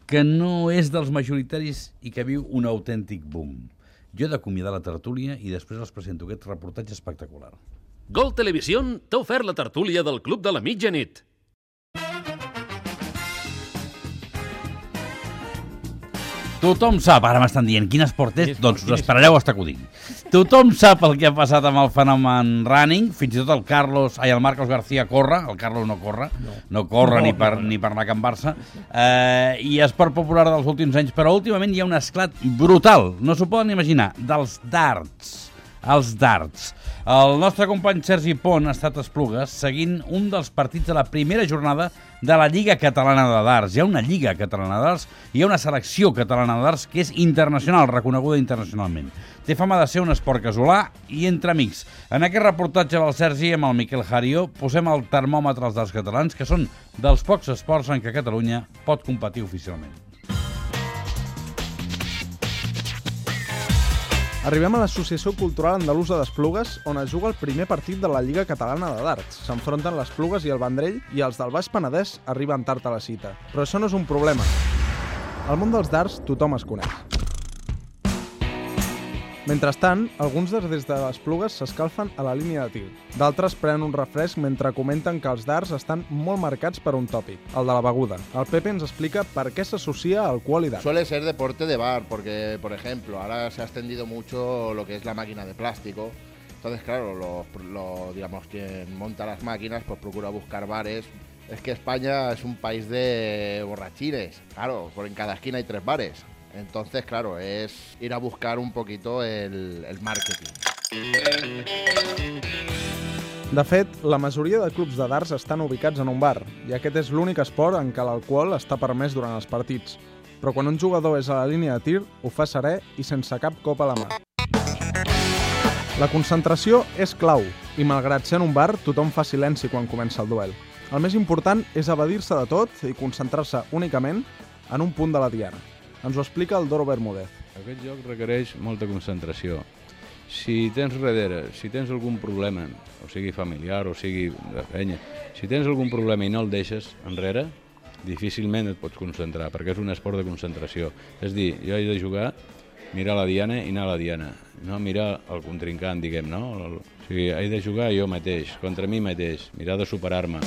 que no és dels majoritaris i que viu un autèntic boom. Jo he d'acomiadar la tertúlia i després els presento aquest reportatge espectacular. Gol Televisió t'ha ofert la tertúlia del Club de la Mitjanit. Tothom sap, ara m'estan dient quin esport és, doncs us esperareu fins que ho digui. Tothom sap el que ha passat amb el fenomen running, fins i tot el Marcos García corre, el Carlos no corre, no corre ni per anar a Can Barça, i esport popular dels últims anys, però últimament hi ha un esclat brutal, no s'ho poden imaginar, dels darts. Els darts. El nostre company Sergi Pont ha estat a Esplugues seguint un dels partits de la primera jornada de la Lliga Catalana de Darts. Hi ha una Lliga Catalana de Darts i hi ha una selecció catalana de darts que és internacional, reconeguda internacionalment. Té fama de ser un esport casolà i entre amics. En aquest reportatge del Sergi amb el Miquel Jario posem el termòmetre als darts catalans, que són dels pocs esports en què Catalunya pot competir oficialment. Arribem a l'Associació Cultural Andalusa d'Esplugues, on es juga el primer partit de la Lliga Catalana de Darts. S'enfronten l'Esplugues i el Vendrell i els del Baix Penedès arriben tard a la cita. Però això no és un problema. Al món dels darts tothom es coneix. Mentrestant, alguns des de l'Esplugues s'escalfen a la línia de tir. D'altres prenen un refresc mentre comenten que els darts estan molt marcats per un tòpic, el de la beguda. El Pepe ens explica per què s'associa alcohol i dart. Suele ser deporte de bar, porque, por ejemplo, ahora se ha extendido mucho lo que es la máquina de plástico. Entonces, claro, digamos, quien monta las máquinas, pues procura buscar bares. Es que España es un país de borrachines. Claro, en cada esquina hay 3 bares. Entonces, claro, es ir a buscar un poquito el marketing. De fet, la majoria de clubs de darts estan ubicats en un bar, i aquest és l'únic esport en què l'alcohol està permès durant els partits. Però quan un jugador és a la línia de tir, ho fa serè i sense cap cop a la mà. La concentració és clau, i malgrat ser en un bar, tothom fa silenci quan comença el duel. El més important és evadir-se de tot i concentrar-se únicament en un punt de la diana. Ens ho explica el Doro Bermúdez. Aquest joc requereix molta concentració. Si tens algun problema, o sigui familiar, o sigui de feina, si tens algun problema i no el deixes enrere, difícilment et pots concentrar, perquè és un esport de concentració. És dir, jo he de jugar, mirar la diana i anar a la diana, no mirar el contrincant, diguem, no? O sigui, he de jugar jo mateix, contra mi mateix, mirar de superar-me.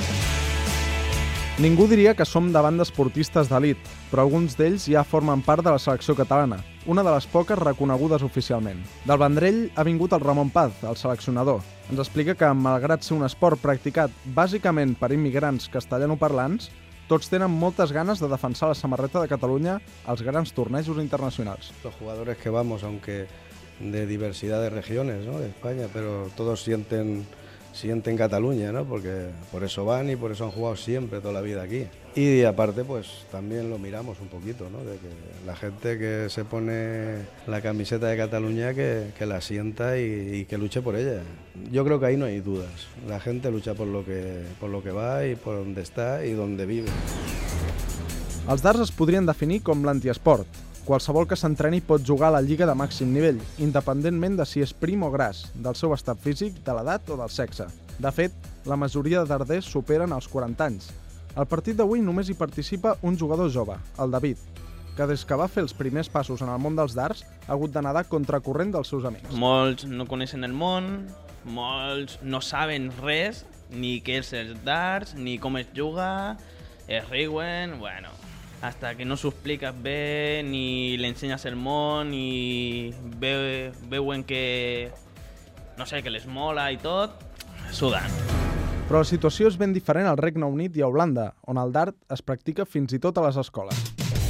Ningú diria que som davant d'esportistes d'elit, però alguns d'ells ja formen part de la selecció catalana, una de les poques reconegudes oficialment. Del Vendrell ha vingut el Ramon Paz, el seleccionador. Ens explica que, malgrat ser un esport practicat bàsicament per immigrants castellanoparlants, tots tenen moltes ganes de defensar la samarreta de Catalunya als grans tornejos internacionals. Los jugadores que vamos, aunque de diversidad de regiones, ¿no?, de España, pero todos sienten Cataluña, ¿no? Porque por eso van y por eso han jugado siempre, toda la vida aquí. Y aparte, pues también lo miramos un poquito, ¿no? De que la gente que se pone la camiseta de Cataluña que la sienta y que luche por ella. Yo creo que ahí no hay dudas. La gente lucha por lo que va y por donde está y donde vive. Els darts es podrien definir com l'antiesport. Qualsevol que s'entreni pot jugar a la lliga de màxim nivell, independentment de si és prim o gras, del seu estat físic, de l'edat o del sexe. De fet, la majoria de darders superen els 40 anys. Al partit d'avui només hi participa un jugador jove, el David, que des que va fer els primers passos en el món dels darts ha hagut de nedar contracorrent dels seus amics. Molts no coneixen el món, molts no saben res, ni què és els darts, ni com es juga, es riuen, bueno... Hasta que no s'ho expliques bé, ni l'ensenyes el món, ni veuen que, no sé, que les mola i tot, sudant. Però la situació és ben diferent al Regne Unit i a Holanda, on el dart es practica fins i tot a les escoles.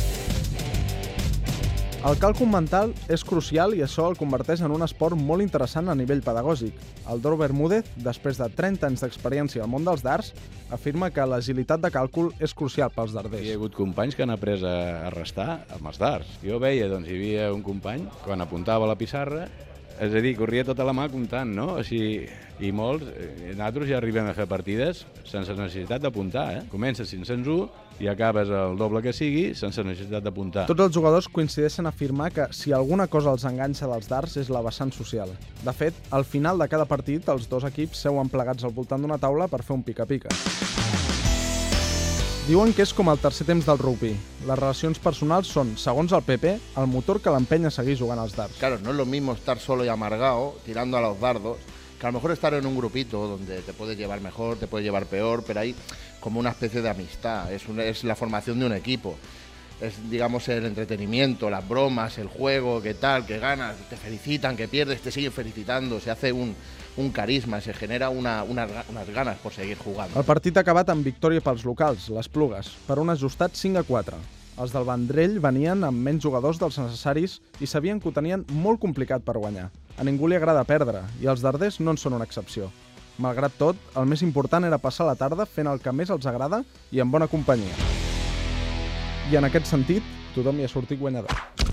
El càlcul mental és crucial i això el converteix en un esport molt interessant a nivell pedagògic. El Doro Bermúdez, després de 30 anys d'experiència al món dels darts, afirma que l'agilitat de càlcul és crucial pels darders. Hi ha hagut companys que han après a restar amb els darts. Jo veia, doncs, hi havia un company, quan apuntava a la pissarra, és a dir, corria tota la mà comptant, no? I molts, nosaltres ja arribem a fer partides sense necessitat d'apuntar, Comences 501 i acabes el doble que sigui sense necessitat d'apuntar. Tots els jugadors coincideixen a afirmar que si alguna cosa els enganxa dels darts és la vessant social. De fet, al final de cada partit, els dos equips seuen plegats al voltant d'una taula per fer un pica-pica. Diuen que és com el tercer temps del rugby. Les relacions personals són, segons el PP, el motor que l'empenya a seguir jugant als dards. Claro, no es lo mismo estar solo y amargado, tirando a los dardos, que a lo mejor estar en un grupito donde te puedes llevar mejor, te puedes llevar peor, pero hay como una especie de amistad, es la formación de un equipo. Es, digamos, el entretenimiento, las bromas, el juego, qué tal, que ganas, te felicitan, que pierdes, te siguen felicitando, se hace un carisma, se genera unas ganas por seguir jugando. El partit ha acabat amb victòria pels locals, les Plugues, per un ajustat 5-4. Els del Vendrell venien amb menys jugadors dels necessaris i sabien que ho tenien molt complicat per guanyar. A ningú li agrada perdre, i els darders no en són una excepció. Malgrat tot, el més important era passar la tarda fent el que més els agrada i en bona companyia. I en aquest sentit, tothom hi ha sortit guanyador.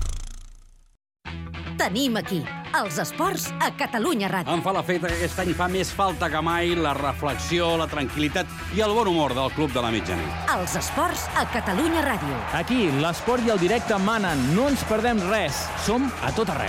Tenim aquí els esports a Catalunya Ràdio. Em fa l'efecte que aquest any fa més falta que mai la reflexió, la tranquil·litat i el bon humor del Club de la Mitjanit. Els esports a Catalunya Ràdio. Aquí, l'esport i el directe manen. No ens perdem res. Som a tot arreu.